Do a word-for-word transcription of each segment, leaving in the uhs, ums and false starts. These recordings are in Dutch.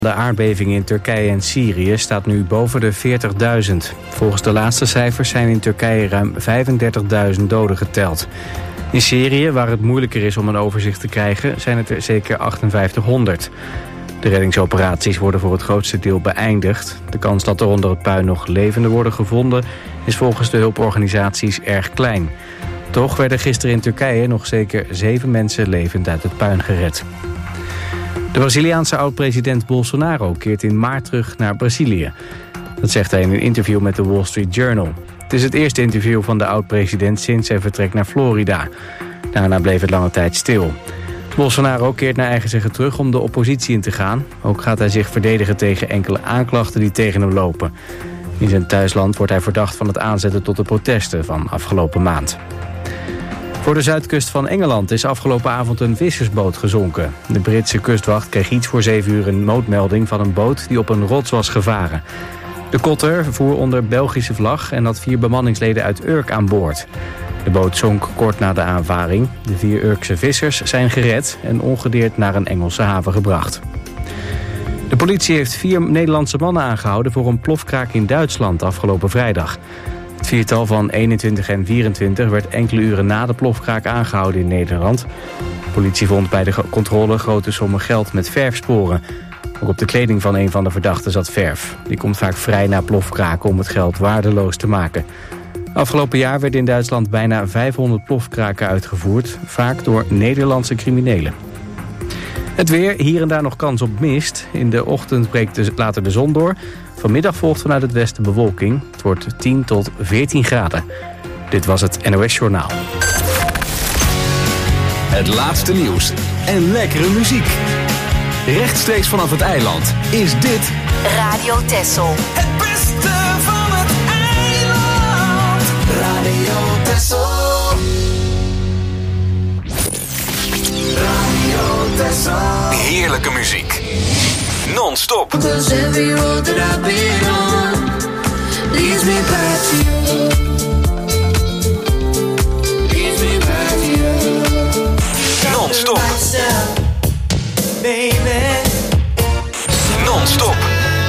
De aardbeving in Turkije en Syrië staat nu boven de veertigduizend. Volgens de laatste cijfers zijn in Turkije ruim vijfendertigduizend doden geteld. In Syrië, waar het moeilijker is om een overzicht te krijgen, zijn het er zeker achtenvijftighonderd. De reddingsoperaties worden voor het grootste deel beëindigd. De kans dat er onder het puin nog levenden worden gevonden is volgens de hulporganisaties erg klein. Toch werden gisteren in Turkije nog zeker zeven mensen levend uit het puin gered. De Braziliaanse oud-president Bolsonaro keert in maart terug naar Brazilië. Dat zegt hij in een interview met de Wall Street Journal. Het is het eerste interview van de oud-president sinds zijn vertrek naar Florida. Daarna bleef het lange tijd stil. Bolsonaro keert naar eigen zeggen terug om de oppositie in te gaan. Ook gaat hij zich verdedigen tegen enkele aanklachten die tegen hem lopen. In zijn thuisland wordt hij verdacht van het aanzetten tot de protesten van afgelopen maand. Voor de zuidkust van Engeland is afgelopen avond een vissersboot gezonken. De Britse kustwacht kreeg iets voor zeven uur een noodmelding van een boot die op een rots was gevaren. De kotter voer onder Belgische vlag en had vier bemanningsleden uit Urk aan boord. De boot zonk kort na de aanvaring. De vier Urkse vissers zijn gered en ongedeerd naar een Engelse haven gebracht. De politie heeft vier Nederlandse mannen aangehouden voor een plofkraak in Duitsland afgelopen vrijdag. Het viertal van eenentwintig en vierentwintig werd enkele uren na de plofkraak aangehouden in Nederland. De politie vond bij de controle grote sommen geld met verfsporen. Ook op de kleding van een van de verdachten zat verf. Die komt vaak vrij na plofkraken om het geld waardeloos te maken. Afgelopen jaar werden in Duitsland bijna vijfhonderd plofkraken uitgevoerd, vaak door Nederlandse criminelen. Het weer, hier en daar nog kans op mist. In de ochtend breekt de, later de zon door. Vanmiddag volgt vanuit het westen bewolking. Het wordt tien tot veertien graden. Dit was het N O S Journaal. Het laatste nieuws en lekkere muziek. Rechtstreeks vanaf het eiland is dit Radio Texel. Het beste van het eiland. Radio Texel. Radio Texel. heerlijke muziek. Non-stop. Cause every road that I've been on leads me back to you. Leads me back to you. Non-stop. Baby. Non-stop.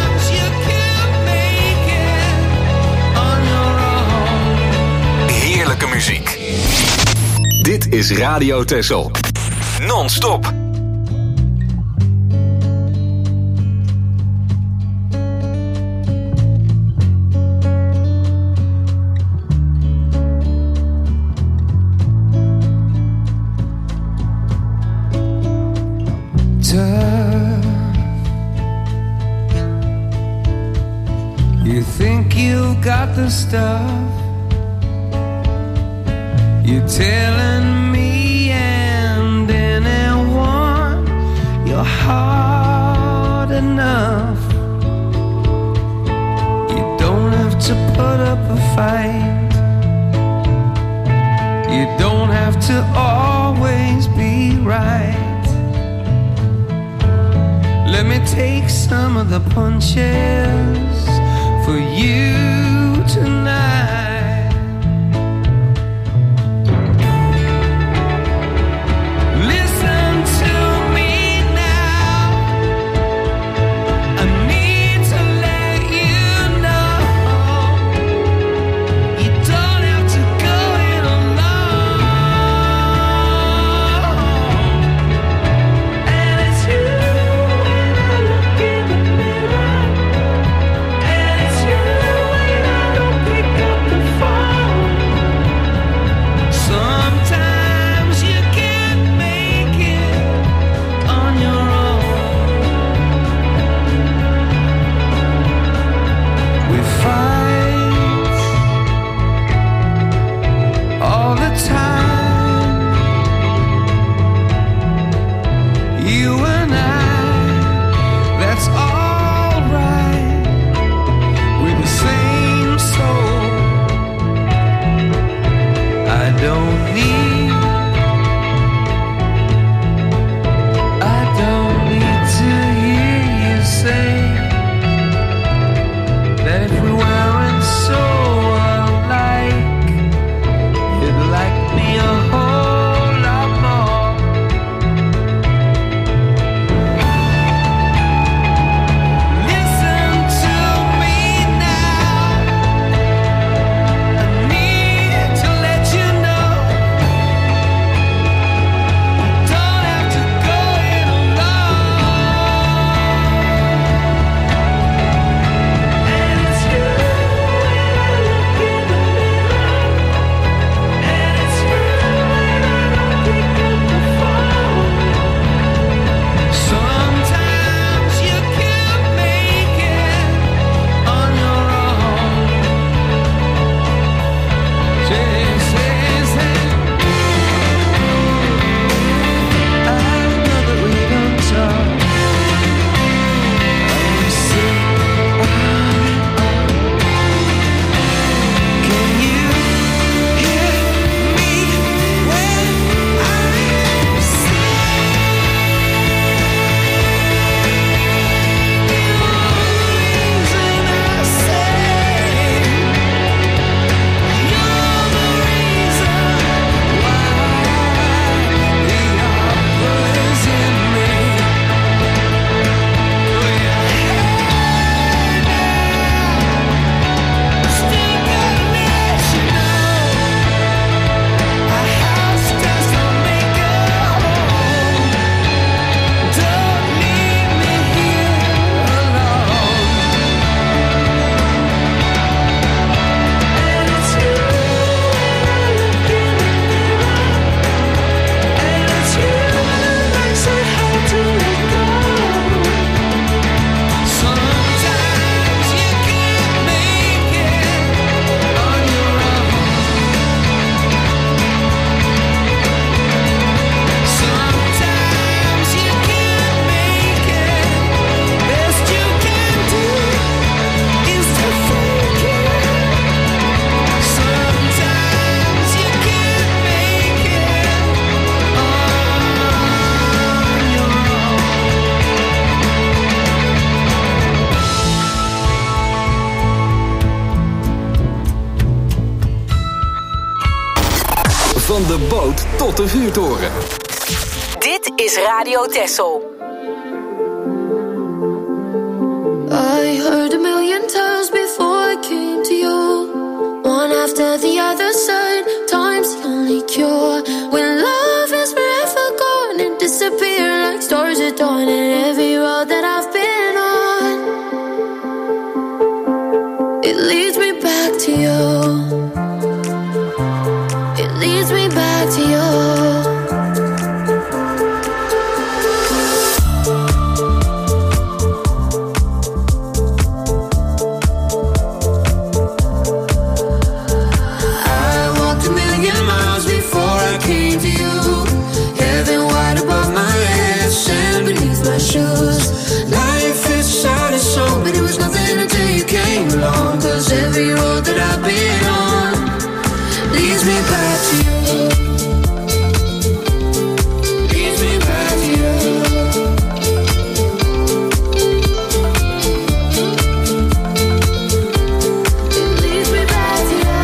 Heerlijke muziek. Dit is Radio Texel. Non-stop. You think you've got the stuff. You're telling me and anyone you're hard enough. You don't have to put up a fight. You don't have to always be right. Let me take some of the punches for you tonight. Listen to me now. I need to let you know you don't have to go it alone. And it's you when I look in the mirror. And it's you when I don't pick Van de boot tot de vuurtoren. Dit is Radio Texel. I heard a million times before I came to you. One after the other said, time's the only cure. When love is forever gone and disappear like stars at dawn. And every road that I've been on, it leads me back to you. It leads me back to you. Every road that I've been on leads me back to you. Leads me back to you. It leads me back to you.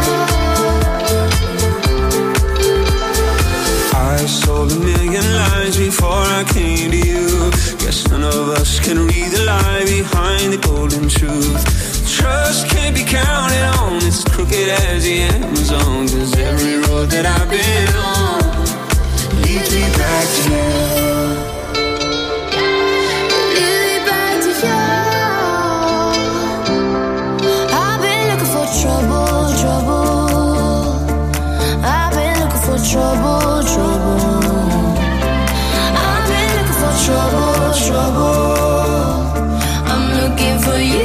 I sold a million lies before I came to you. Guess none of us can read the lie behind the golden truth. Trust can't be counted on, it's as crooked as the Amazon. Cause every road that I've been on leads me back to you. Leads me back to you. I've been looking for trouble, trouble. I've been looking for trouble, trouble. I've been looking for trouble, trouble. I'm looking for you.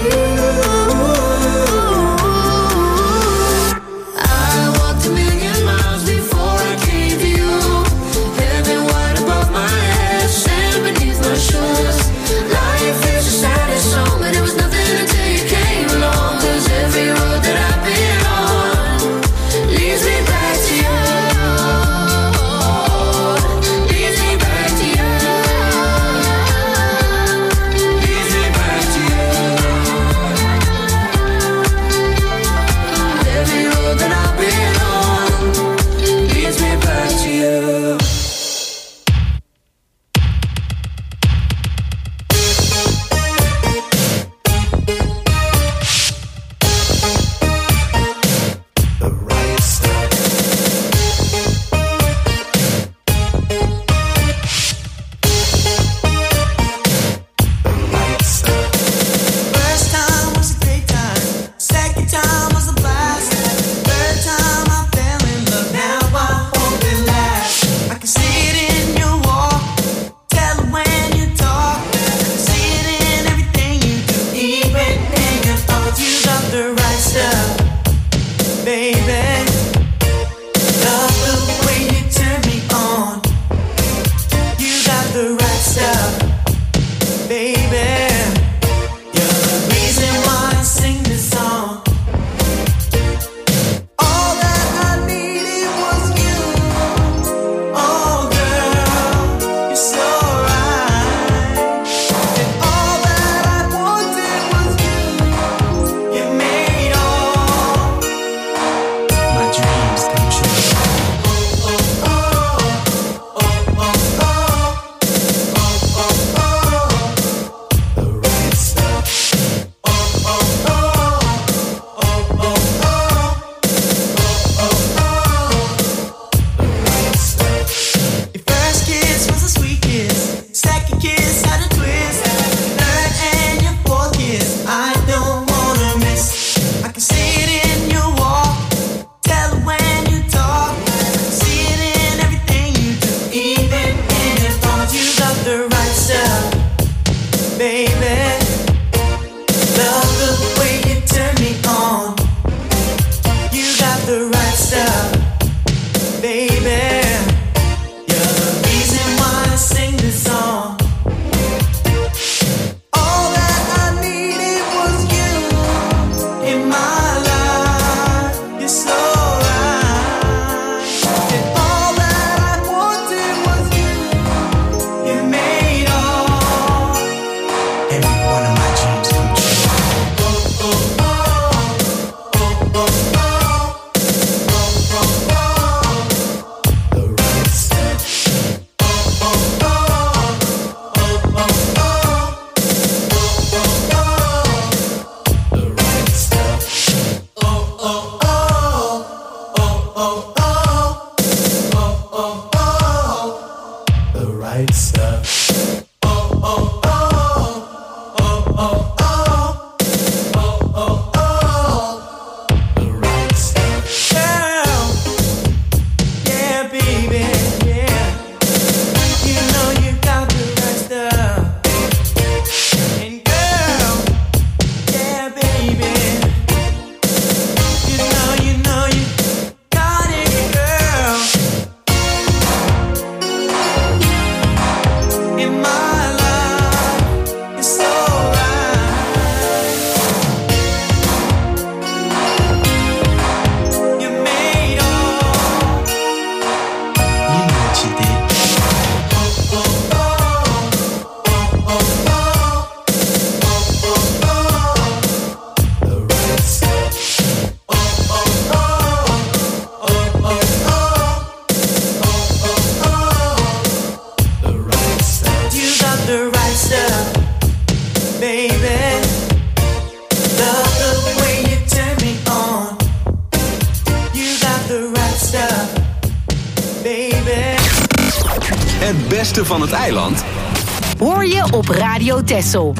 beste van het eiland hoor je op Radio Texel.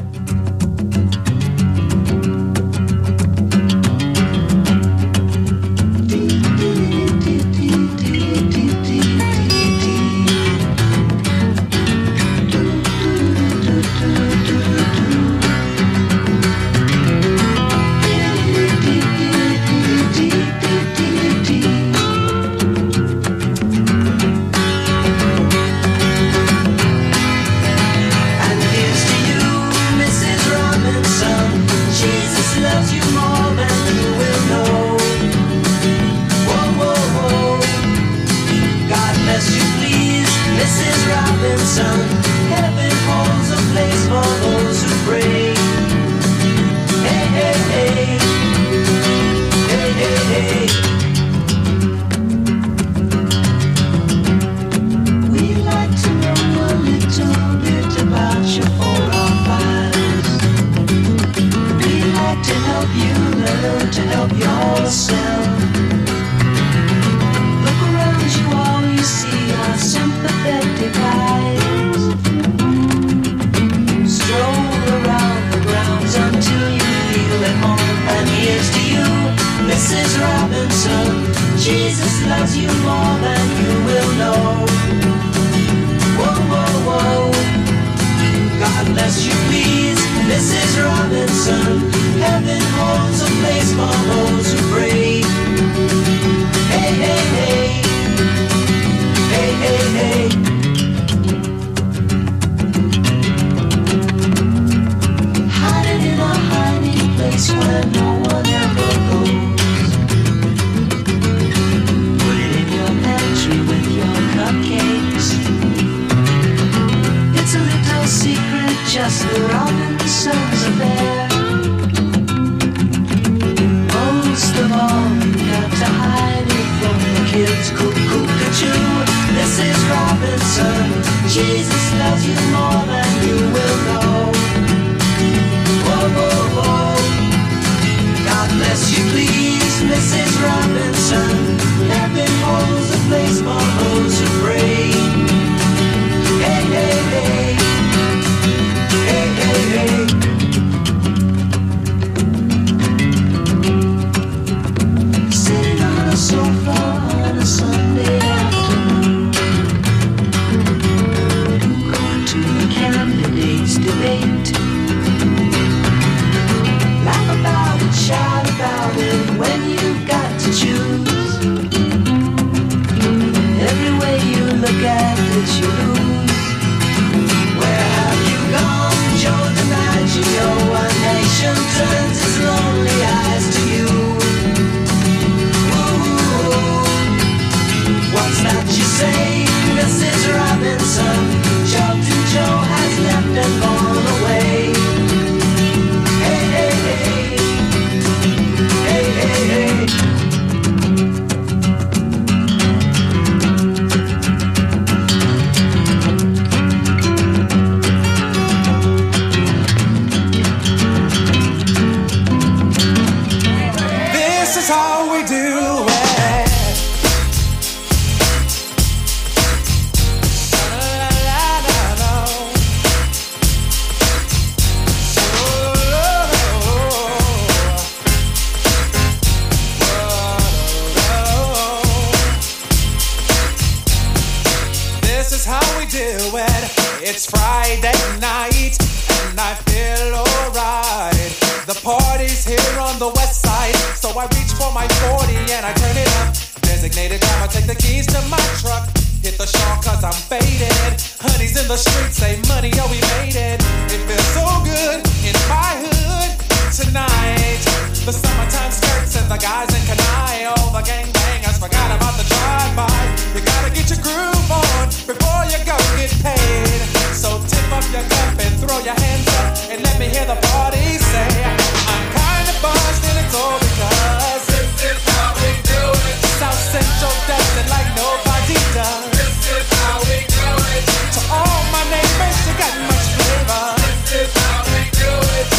To all my neighbors, you got much flavor. This is how we do it.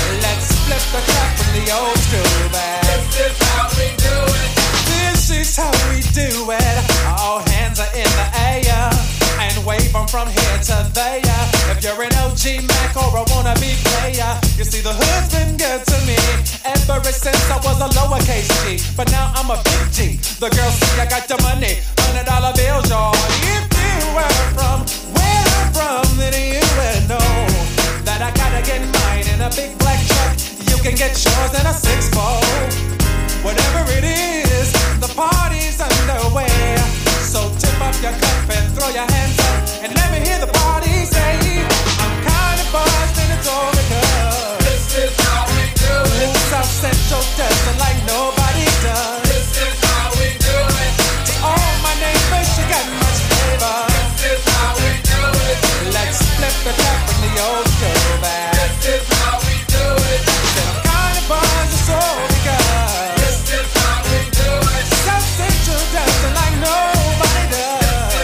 G Mac or a wannabe player. You see, the hood's been good to me ever since I was a lowercase G. But now I'm a big G. The girls see I got the money, hundred dollar bills, y'all. If you were from where I'm from, then you would know that I gotta get mine in a big black truck. You can get yours in a six fold. Whatever it is, the party's underway. So tip up your cup and throw your hands up and let me hear the party say, I'm kind of buzzed and it's all because this is how we do it. South Central does it like nobody does. This is how we do it. To all my neighbors, you got much flavor. This is how we do it. Let's flip the tap in the old school back. This is how we do it. Said I'm kind of buzzed, it's all because this is how we do it. South Central does it like nobody does.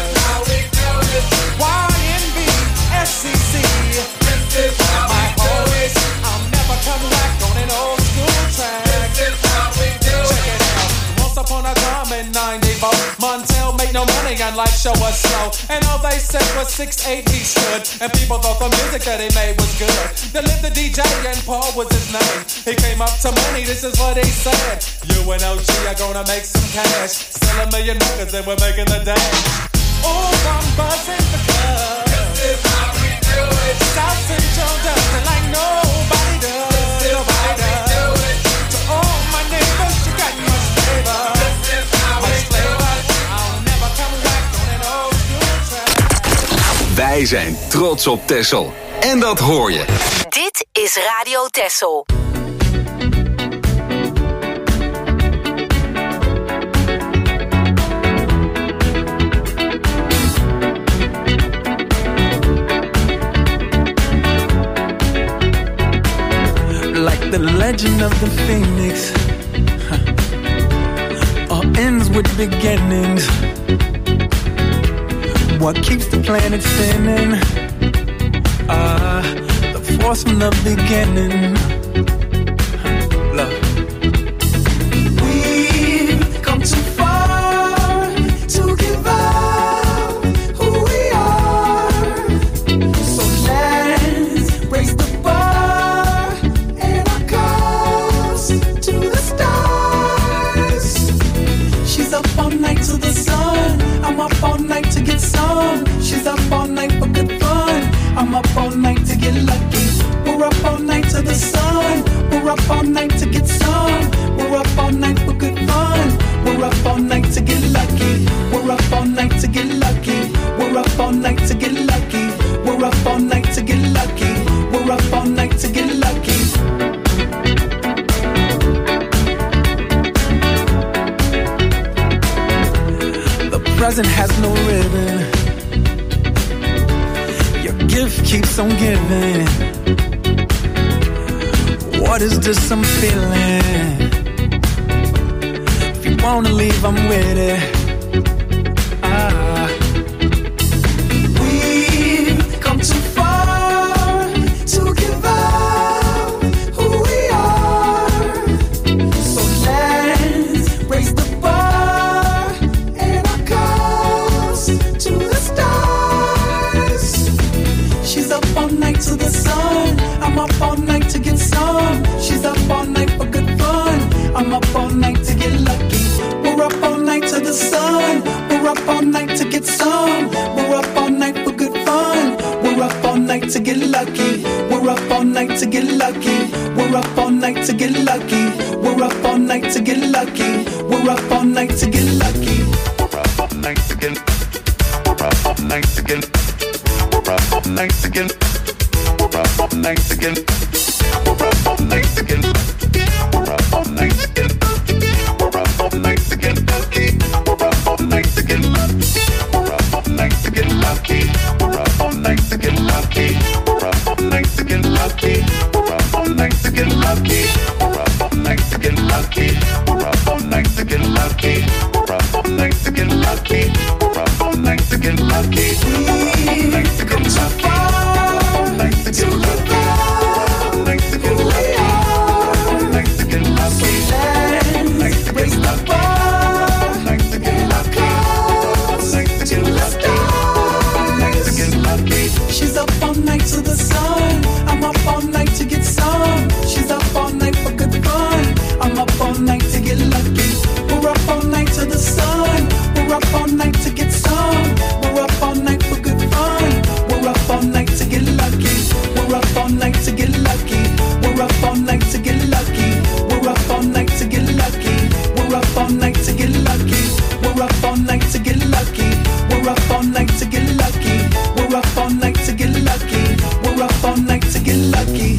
Y N B S C C. This is how my always, I'll never come back on an old school track. This is how we do it. Check it out. Once upon a time in ninety-four, Montel made no money and life show was slow. And all they said was six eight he stood. And people thought the music that he made was good. They lived the D J and Paul was his name. He came up to money, this is what he said. You and O G are gonna make some cash. Sell a million records and we're making the dash. Oh, I'm buzzing because this is how we do it. South Central does it like nobody does. This is nobody how does. We do it. To all my neighbors, you got much flavor. This is how much we flavor. Do it. I'll never come back on an old school track. Wij zijn trots op Texel. En dat hoor je. Dit is Radio Texel. Like the legend of the phoenix, huh. All ends with beginnings. What keeps the planet spinning? Ah, uh, the force from the beginning. Huh. Love. We've come too far to give up who we are. So let's raise the bar and our cups to the stars. She's up all night to the sun. I'm up all night to get some. She's up all night for good fun. I'm up all night to get lucky. We're up all night to the sun. We're up all night to get some. We're up all night for good fun. We're up all night to get lucky. We're up all night to get lucky. We're up all night to get lucky. We're up all night to get lucky. We're up all night to get lucky. The present has no ribbon. Your gift keeps on giving. What is this I'm feeling? If you wanna leave, I'm with it. Ah. We've come too far to give up who we are. So let's raise the bar and our cups to the stars. She's up all night to the sun. I'm up all night to get some. She's up all night for good fun. I'm up all night to get lucky. We're up all night to the sun. We're up all night to get some. We're up all night for good fun. We're up all night to get lucky. We're up all night to get lucky. We're up all night to get lucky. We're up all night to get lucky. We're up all night to get lucky. We're up all night to get. We're up all night to get. We're up all night to get. We're up all night to get. We're up all night to get. We're up all night to get. We're up all night to get lucky. We're up all night to get lucky. We're up all night to get lucky. We're up all night to get lucky. We're up all night to get lucky. We're up all night to get lucky. We're up all night to get lucky. We're up all night to get lucky. We're up all night to get lucky. We're up all night to get lucky. We've come too far to give up who we are. So let's raise the bar and our cups to the stars. She's up all night to the sun. all night to get lucky. We're up all night to get lucky. We're up all night to get lucky. We're up all night to get lucky. We're up all night to get lucky. We're up all night to get lucky. We're up all night to get lucky.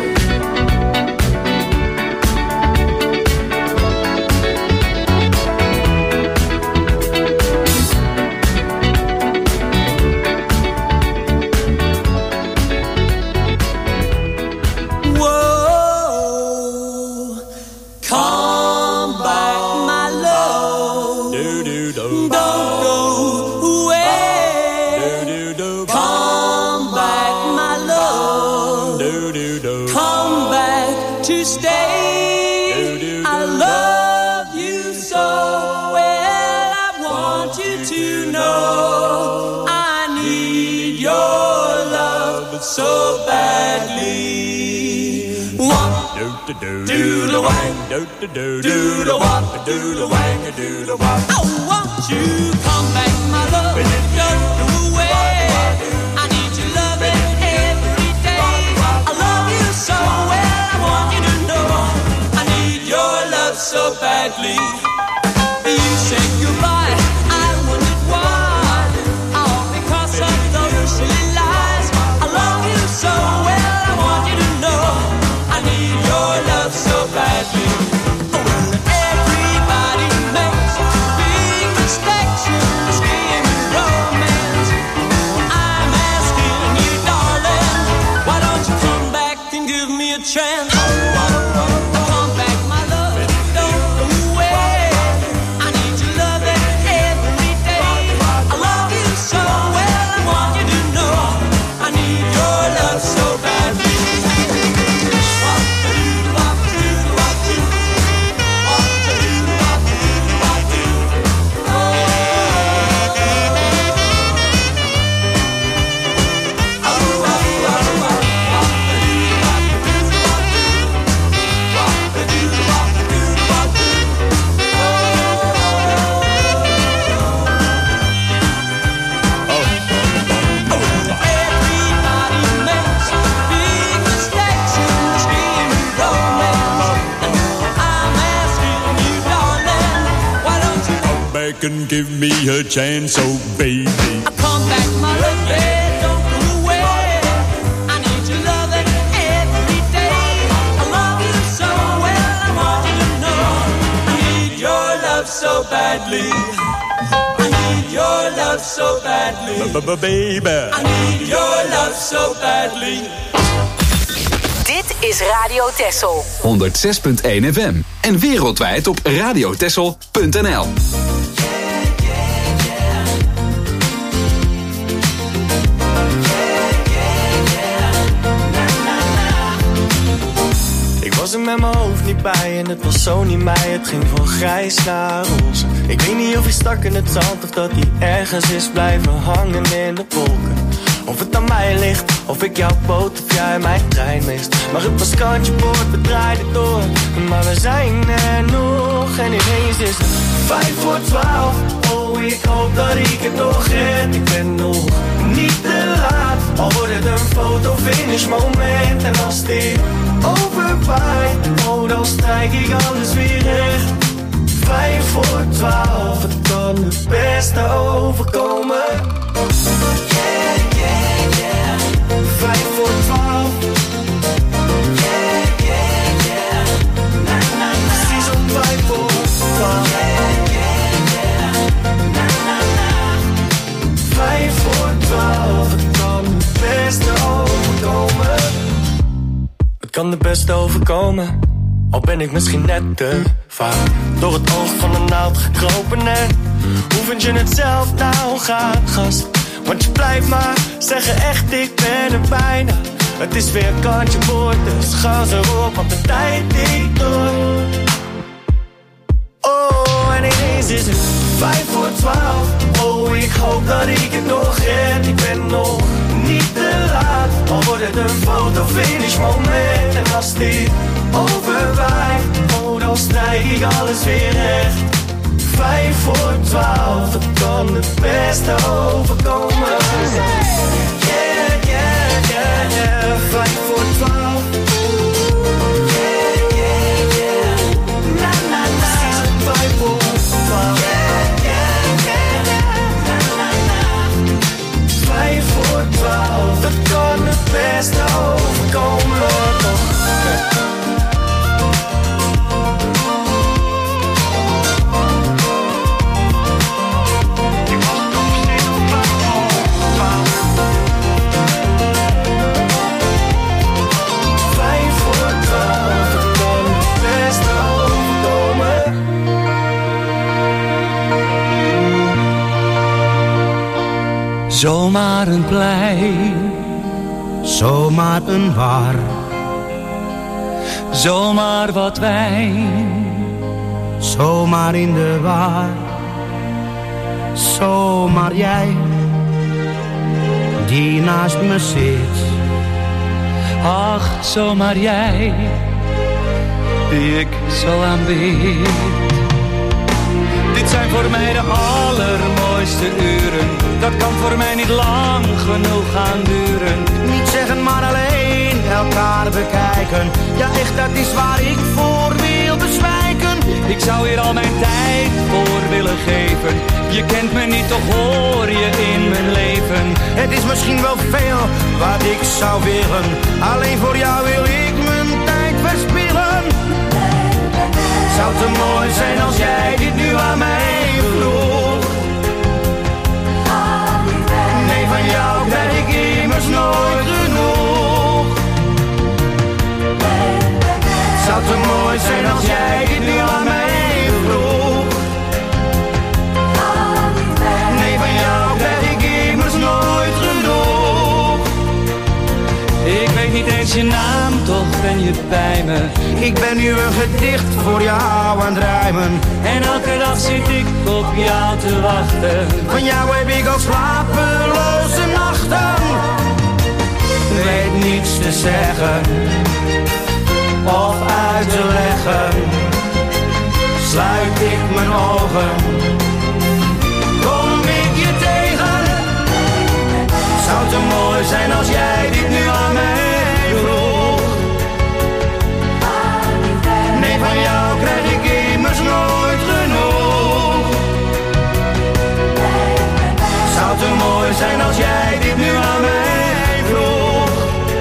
So badly. Wop, do do do the wang, do do do do the wop, do the wang, do the wop. I want you come back, my love. Don't go away. I need your loving every day. I love you so well. I want you to know I need your love so badly. You said goodbye. I wondered why. All because of those silly lies. So well, I want you to know I need your love so badly. When everybody makes big mistakes, screaming romance, I'm asking you, darling, why don't you come back and give me a chance? Come back, my love, don't go away. I need your love every day. I love you so well, I want you to know I need your love so badly. And give me a chance, oh baby. I come back, my love, yeah, don't go away. I need your loving every day. I love you so well, I want you to know I need your love so badly. I need your love so badly. Baby, I need your love so badly. Dit is Radio Texel. honderd zes punt één F M en wereldwijd op radiotexel punt n l. Ik was er met mijn hoofd niet bij en het was zo niet mij. Het ging van grijs naar roze. Ik weet niet of hij stak in het zand of dat hij ergens is blijven hangen in de wolken. Of het aan mij ligt, of ik jouw boot of jij mijn trein mist. Maar het was kantje boord, we draaiden door. Maar we zijn er nog en ineens is het vijf voor twaalf. Oh, ik hoop dat ik het nog red. Ik ben nog niet te laat. Al wordt het een foto-finish moment. En als dit overwaait, oh, dan strijk ik alles weer recht. Vijf voor twaalf, het kan het beste overkomen. Yeah, yeah, yeah. Vijf voor twaalf. Yeah, yeah, yeah. Na, na, na. Precies om vijf voor twaalf. Yeah, yeah, yeah. Na, na, na. Vijf voor twaalf, het kan het beste overkomen. Het kan het beste overkomen. Al ben ik misschien net te vaak door het oog van een naald gekropen. En hoe vind je het zelf nou, gaat gast? Want je blijft maar zeggen echt, ik ben er bijna. Het is weer kantje boord, dus gas erop, want de tijd tikt door. Oh, en ineens is het vijf voor twaalf. Oh, ik hoop dat ik het nog red. Ik ben nog niet te laat. Al wordt het een foto-finish moment. En als dit overwaait, oh, dan strijk ik alles weer recht. Vijf voor twaalf, het kan het beste overkomen. Yeah, yeah, yeah, yeah. Vijf voor twaalf. Zomaar een plein, zomaar een bar, zomaar wat wijn, zomaar in de war, zomaar jij die naast me zit. Ach, zomaar jij die ik zo aanbid. Dit zijn voor mij de allermooiste uren. Dat kan voor mij niet lang genoeg gaan duren. Niet zeggen maar alleen elkaar bekijken. Ja echt, dat is waar ik voor wil bezwijken. Ik zou hier al mijn tijd voor willen geven. Je kent me niet, toch hoor je in mijn leven. Het is misschien wel veel wat ik zou willen. Alleen voor jou wil ik mijn tijd verspillen. Zou te mooi zijn als jij dit nu aan mij vroeg. Nee, van jou krijg ik immers nooit genoeg. Zou te mooi zijn als jij dit nu aan mij vroeg. Nee, van jou krijg ik immers nooit genoeg. Ik weet niet eens je naam, toch ben je bij me. Ik ben nu een gedicht voor jou aan het rijmen. En elke dag zit ik op jou te wachten. Van jou heb ik al slapeloze nachten. Weet niets te zeggen of uit te leggen. Sluit ik mijn ogen, kom ik je tegen. Zou te mooi zijn als jij dit nu aan mij vroeg. Nee, van jou krijg ik immers nooit genoeg. Zou te mooi zijn als jij dit nu aan mij vroeg.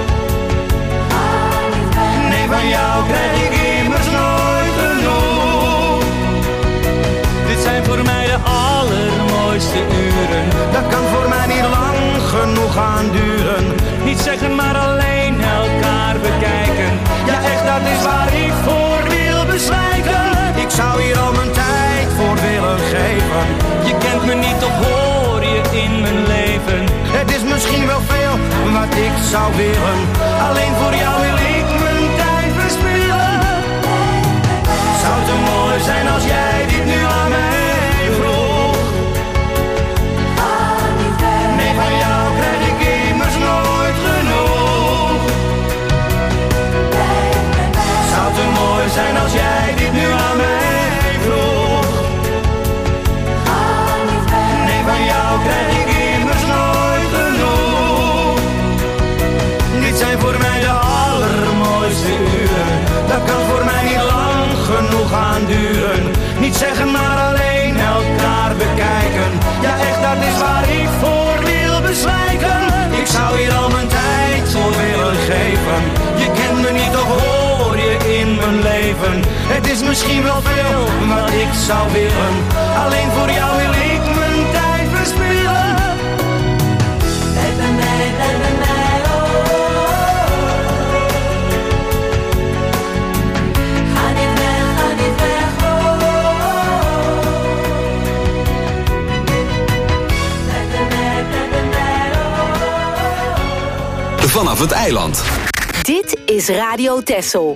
Nee, van jou krijg ik immers nooit genoeg. Dit zijn voor mij de allermooiste uren. Dat kan voor mij niet lang genoeg gaan duren. Niet zeggen maar alleen elkaar bekijken. Ja echt, dat is waar ik voor wil bezwijken. Ik zou hier al mijn tijd voor willen geven. Je kent me niet, toch hoor je in mijn leven. Het is misschien wel veel wat ik zou willen. Alleen voor jou wil ik mijn tijd verspillen. Zou te mooi zijn als jij dit nu aan mij vroeg. Nee, van jou krijg ik immers nooit genoeg. Zou te mooi zijn als jij dit nu aan mij vroeg. Nee, van jou krijg ik immers nooit genoeg. Dit zijn voor mij de allermooiste uren. Dat kan voor mij niet lang genoeg gaan duren. Niet zeggen maar alleen elkaar bekijken. Ja echt, dat is waar ik voor wil bezwijken. Ik zou hier al mijn tijd voor willen geven. Je kent me niet, toch hoor je in mijn leven. Het is misschien wel veel wat ik zou willen. Alleen voor jou wil ik mijn tijd verspillen. Hey, bij mij, bij mij, oh. Ga niet weg, ga niet weg, oh. Bij mij, bij mij, oh. Vanaf het eiland. Dit is Radio Texel.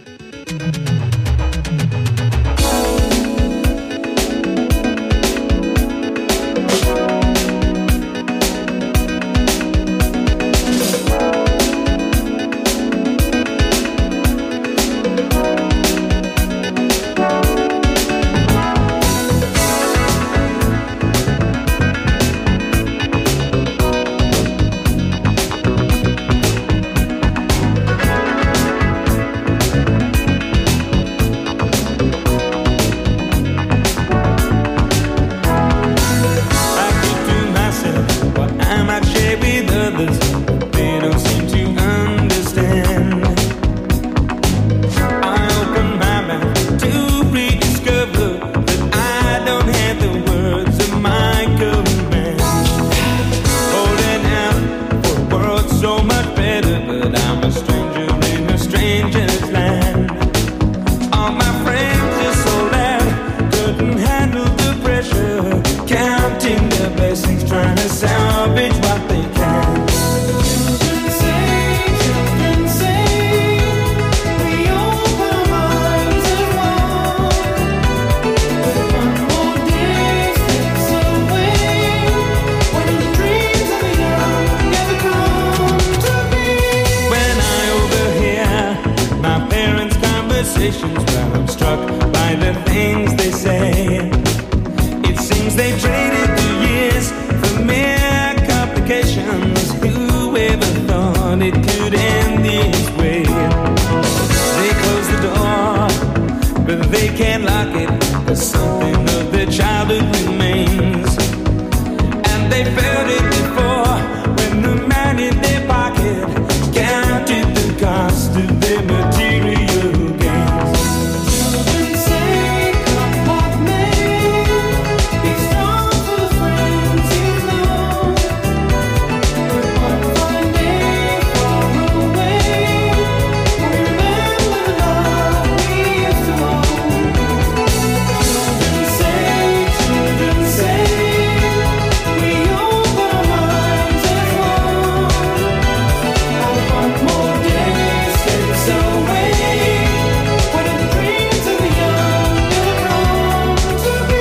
conversations where I'm struck by the things they say. It seems they traded the years for mere complications. Who ever thought it could end this way? They close the door, but they can't lock it, 'cause something of their childhood remains. And they felt it before, when the man in their pocket counted the cost of their material gains. Children say, come what may, be strong for the friends you know. But one fine day, far away, remember the love we used to own. Children say, children say, we open our minds as one. And one more day slips away, when the dreams of the young never come to be.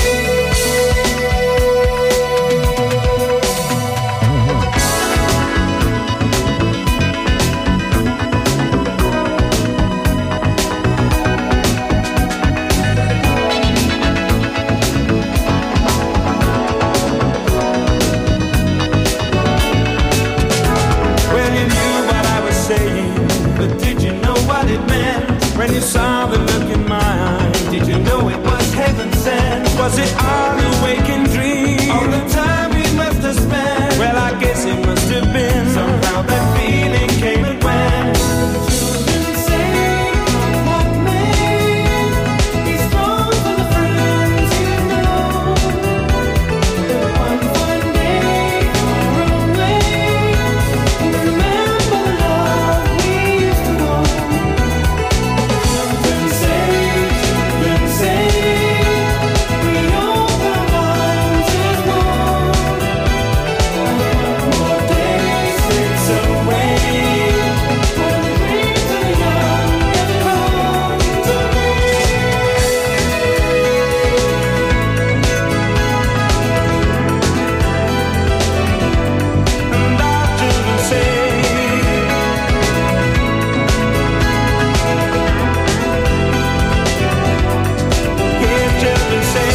Well, you knew what I was saying, but did you know what it meant? When you saw the look in my eyes, did you know it was heaven sent? Was it all a waking dream? All the time we must have spent? Well, I guess it must have been. Somehow that feeling came and went. Children say, come what may, be strong for the friends you know. One fine day, far away, remember the love we used to know. Children say, children say, we open our minds as one. And one more day slips away, when the dreams of the young never come to be. And our children say, yeah, children say,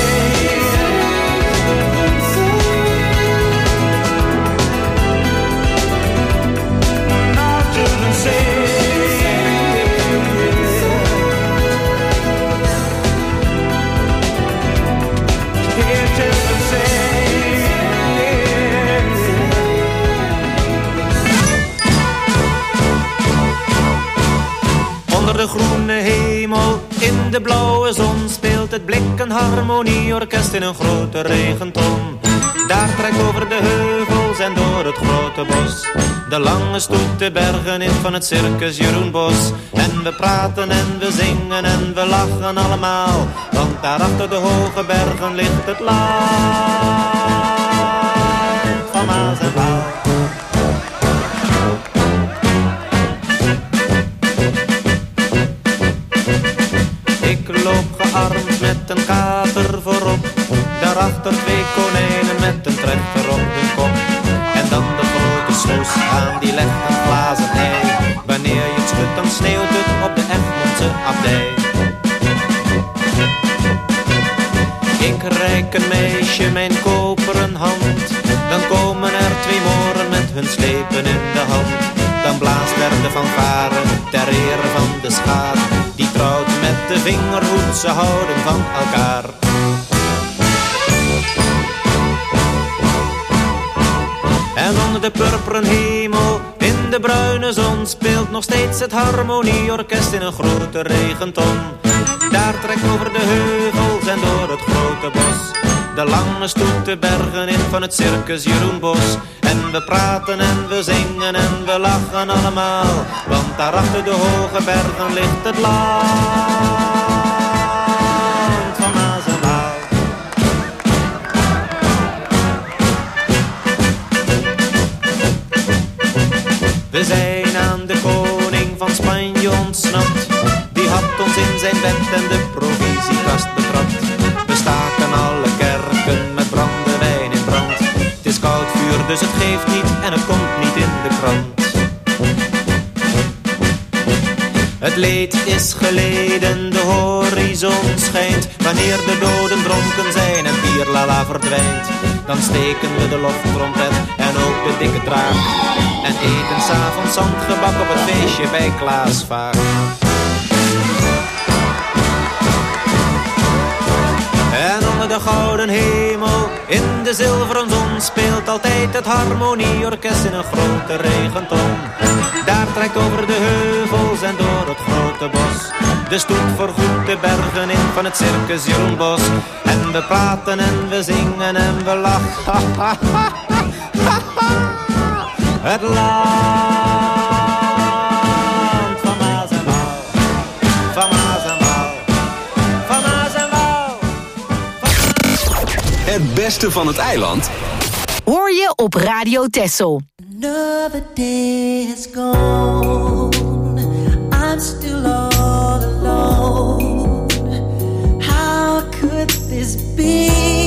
and our children say, yeah, children say. Onder de groene hemel, in de blauwe zon, speelt het blik een harmonieorkest in een grote regenton. Daar trekt over de heuvels en door het grote bos de lange stoet de bergen in van het circus Jeroen Bos. En we praten en we zingen en we lachen allemaal, want daar achter de hoge bergen ligt het land van Maas en Waal. Ik loop gearmd met een kater voorop, daarachter twee konijnen met een trechter op hun kop. En dan de grote snoes aan, die legt een glazen ei. Wanneer je het schudt, dan sneeuwt het op de Egmondse abdij. Ik reik een meisje mijn koperen hand, dan komen er twee moren met hun slepen in de hand. Dan blaast er de fanfare ter ere van de schaar, die trouwt met de vingerhoed, ze houden van elkaar. En onder de purperen hemel, in de bruine zon, speelt nog steeds het harmonieorkest in een grote regenton. Daar trekt over de heuvels en door het grote bos de lange stoet de bergen in van het circus Jeroen Bos. En we praten en we zingen en we lachen allemaal, want daar achter de hoge bergen ligt het land van Maas en Waal. We zijn aan de koning van Spanje ontsnapt, die had ons in zijn bed en de provisiekast betrapt. We staken alle kerken met brandewijn in brand. Het is koud vuur, dus het geeft niet en het komt niet in de krant. Het leed is geleden, de horizon schijnt. Wanneer de doden dronken zijn en bierlala verdwijnt, dan steken we de loftrompet en ook de dikke draak en eten 's avonds zandgebak op het feestje bij Klaas Vaak. En onder de gouden hemel, in de zilveren zon, speelt altijd het harmonieorkest in een grote regenton. Daar trekt over de heuvels en door het grote bos de stoet voorgoed de bergen in van het circus Jeroen Bos. En we praten en we zingen en we lachen. Het land van Maas en Waal, van Maas en Waal, van Maas en Waal. Het beste van het eiland hoor je op Radio Texel. Another day is gone, I'm still all alone. How could this be?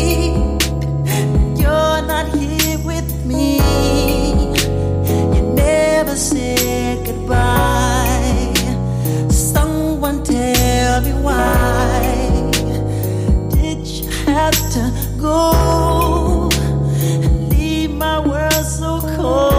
You're not here with me. You never said goodbye. Someone tell me why did you have to go and leave my world so cold?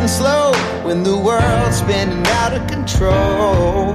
going slow when the world's spinning out of control.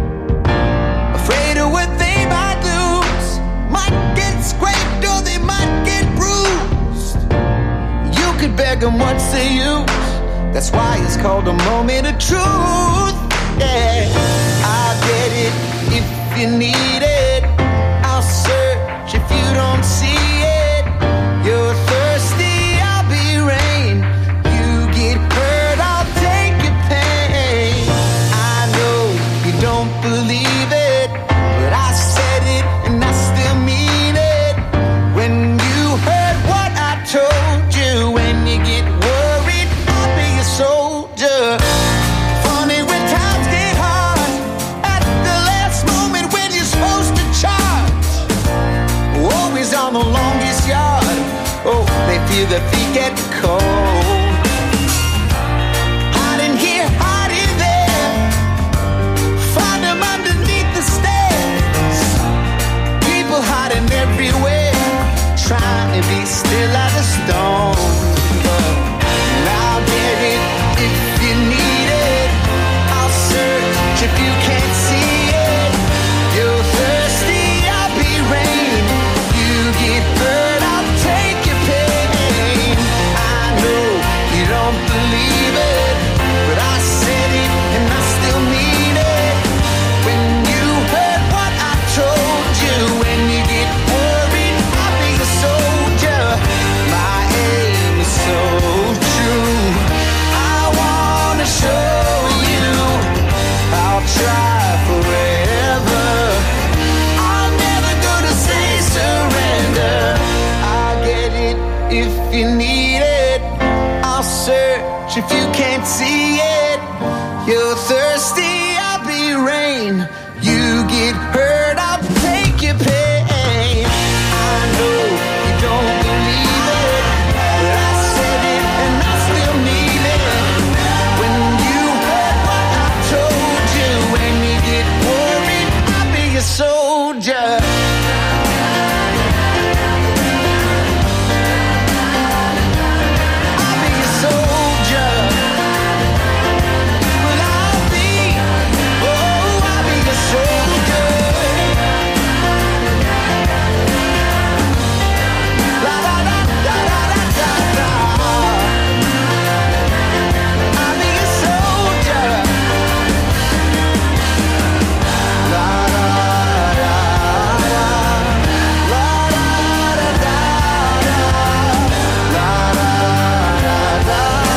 Afraid of what they might lose, might get scraped or they might get bruised. You could beg them what's the use? That's why it's called a moment of truth. Yeah, I'll get it if you need it. I'll search if you don't see it. You're thirsty, I'll be rain. You get hurt, I'll take your pain. I know you don't believe it, but I said it and I still mean it. When you heard what I told you, when you get worried, I'll be a soldier. Funny when times get hard, at the last moment when you're supposed to charge. Always on the longest yard. Oh, they feel their feet get cold. Hiding here, hiding there. Find them underneath the stairs. People hiding everywhere, trying to be still as a stone. And I'll get it if you need it. I'll search if you can't see it. You're thirsty, I'll be rain. You get hurt, I'll take your pain. I know you don't believe it, but I said it and I still mean it. When you heard what I told you, when you get worried, I'll be a soldier. My aim is so true. I wanna show you I'll try forever. I'm never gonna say surrender. I'll get it if you need it. I'll search if you can't see it. You're thirsty, I'll be rain. You get hurt, I'll take your pain. I know you don't believe it, but I said it and I still mean it. When you heard what I told you, when you get worried, I'll be a soldier. I'll be a soldier. Well, I'll be, oh, I'll be a soldier. La la la la la la la la. I'll be a soldier. La la la la. La la la la la. La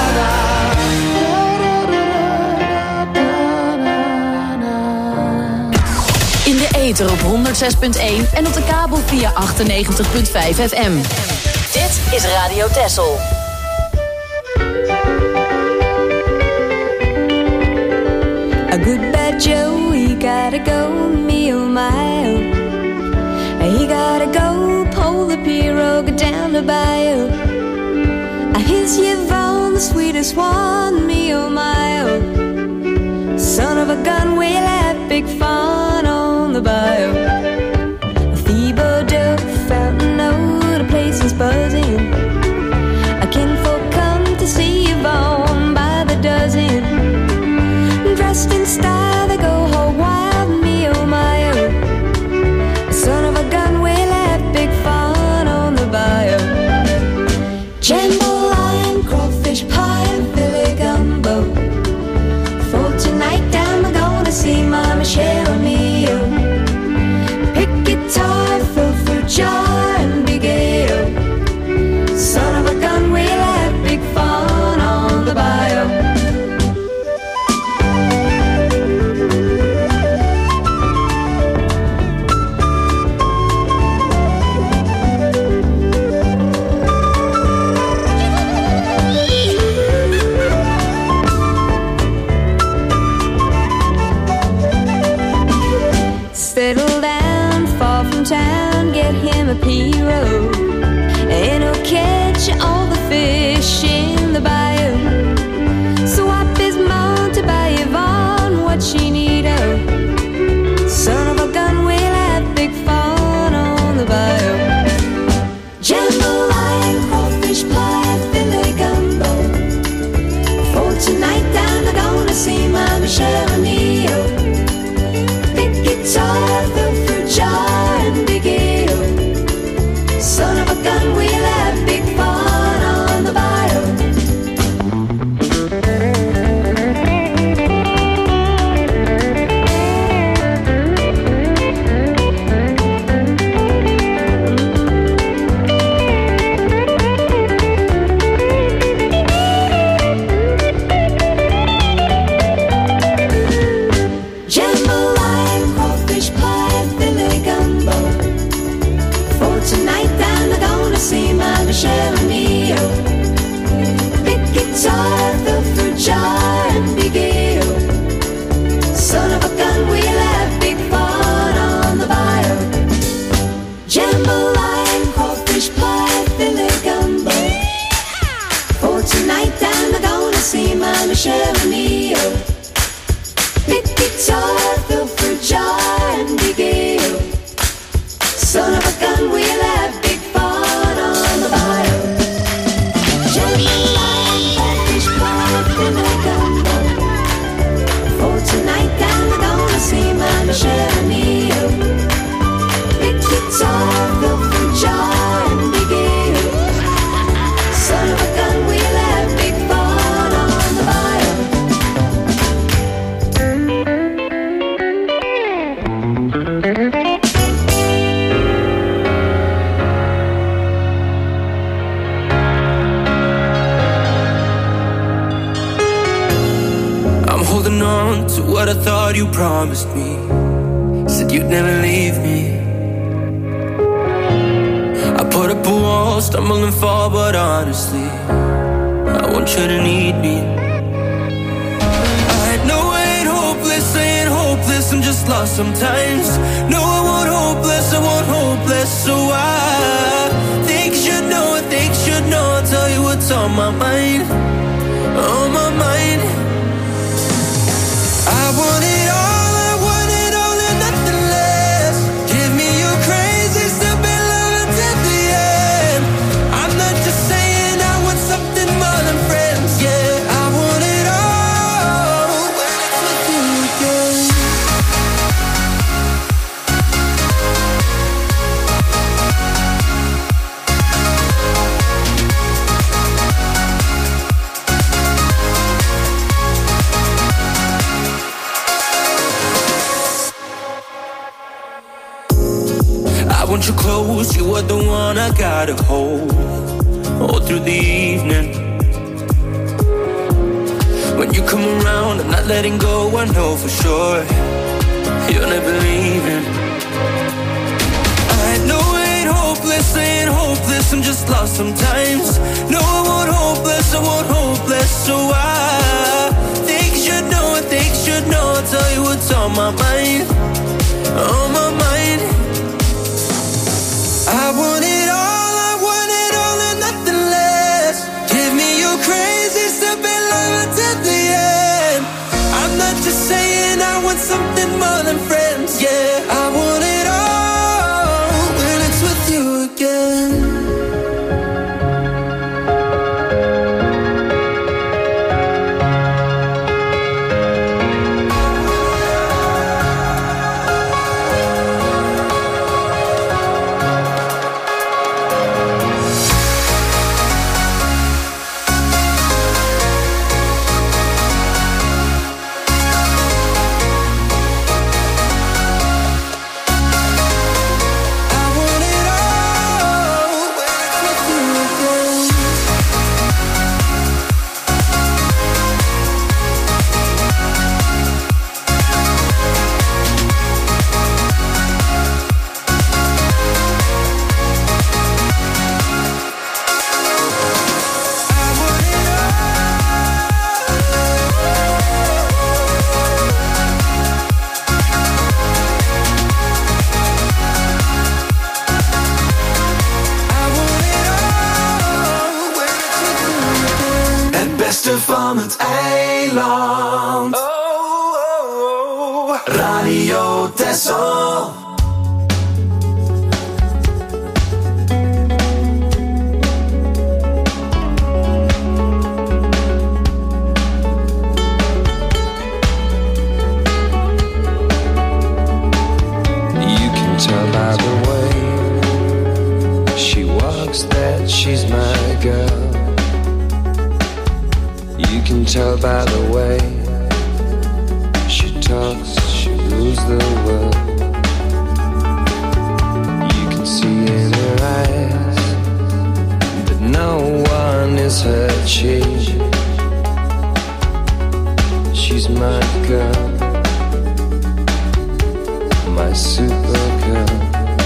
In de ether op honderdzes punt één en op de kabel via achtennegentig komma vijf F M. Dit is Radio Texel. A good bad Joe, he gotta go, me oh my oh. He gotta go, pull the pirogue down the bayou. Here's Yvonne, the sweetest one, me oh my oh. Son of a gun, we'll have big fun on the bayou. Thibodeau, Fountain Road, the place is buzzing. A kinfolk come to see Yvonne by the dozen. Dressed in style, they go whole wild, me oh my oh. Son of a gun, we'll have big fun on the bayou. Jambalaya, crawfish pie, and Philly gumbo. For tonight, I'm gonna see my Michelle O'Neill. Pick guitar, fill fruit jar, and big ale. Son of a gun, we'll have big fun on the bayou. Settle down, far from town, get him a pirogue, and he'll catch all the fish in the bayou. Swap his mount to buy Yvonne what she need, oh. Son of a gun, we'll have big fun on the bayou. Jambalaya, crawfish pie, Philly gumbo. For what I thought you promised me. Said you'd never leave me. I put up a wall, stumble and fall, but honestly, I want you to need me. I know I ain't hopeless, I ain't hopeless, I'm just lost sometimes. No, I want hopeless, I want hopeless, so I think you should know, I think you should know. I'll tell you what's on my mind, on my mind. I want it all, I want it all and nothing less. Give me your crazy, stupid love until the end. I'm not just saying I want something more than friends, yeah. I want it all when it's with you again. I want you close, you are the one I gotta hold, all through the evening. When you come around, I'm not letting go, I know for sure you're never leaving. I know I ain't hopeless, I ain't hopeless, I'm just lost sometimes. No, I want hopeless, I want hopeless, so I think you should know, I think you should know. I'll tell you what's on my mind, on my mind. I want it all, I want it all and nothing less. Give me your crazy, stupid love until the end. I'm not just saying I want something more than friends, yeah. I want it all when it's with you again. Van het eiland. Oh, oh, oh. Radio Texel. You can tell by the way she walks that she's my girl. You can tell by the way she talks, she rules the world. You can see in her eyes that no one is her chief. She's my girl, my super girl.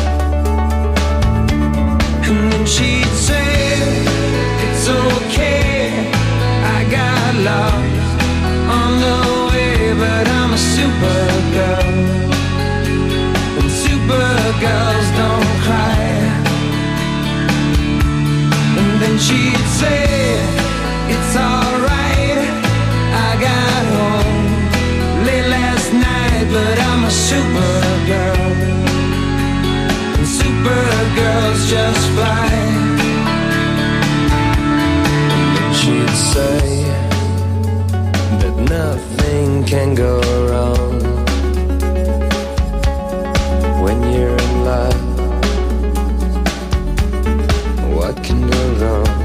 And then she'd say, it's okay, I got lost on the way, but I'm a supergirl, and supergirls don't cry. And then she'd say, it's alright, I got home late last night, but I'm a supergirl, and supergirls just fly. She'd say that nothing can go wrong when you're in love. What can go wrong?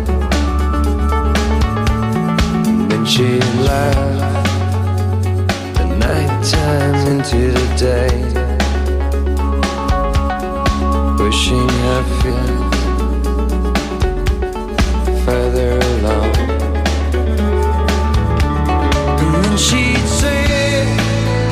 Then she'd laugh the night time into the day, pushing her feet further along. And then she'd say,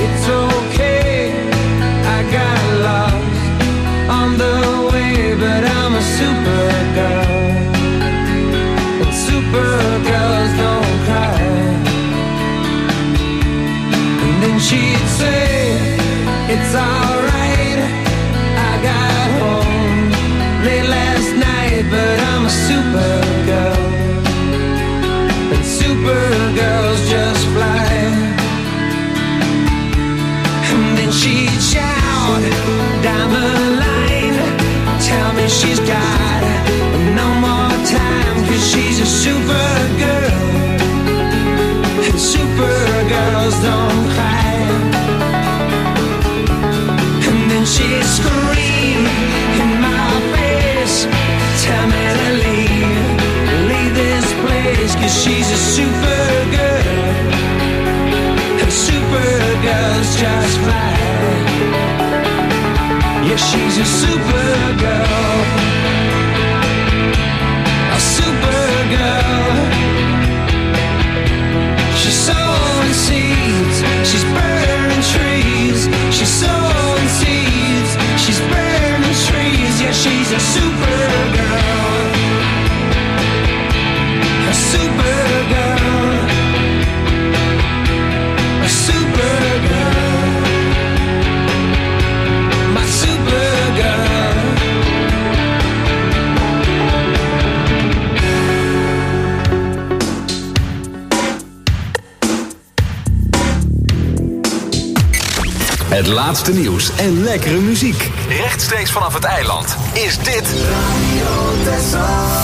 Het laatste nieuws en lekkere muziek. Rechtstreeks vanaf het eiland is dit Radio Texel.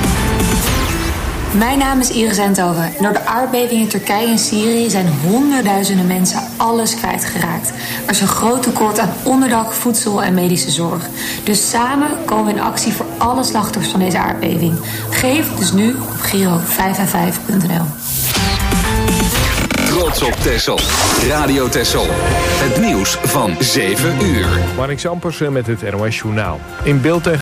Mijn naam is Iris Eindhoven. Door de aardbeving in Turkije en Syrië zijn honderdduizenden mensen alles kwijtgeraakt. Er is een groot tekort aan onderdak, voedsel en medische zorg. Dus samen komen we in actie voor alle slachtoffers van deze aardbeving. Geef dus nu op Giro vijf vijf vijf punt n l. Trots op Texel. Radio Texel. Het nieuws van zeven uur. Marnix Ampersen met het N O S Journaal. In beeld en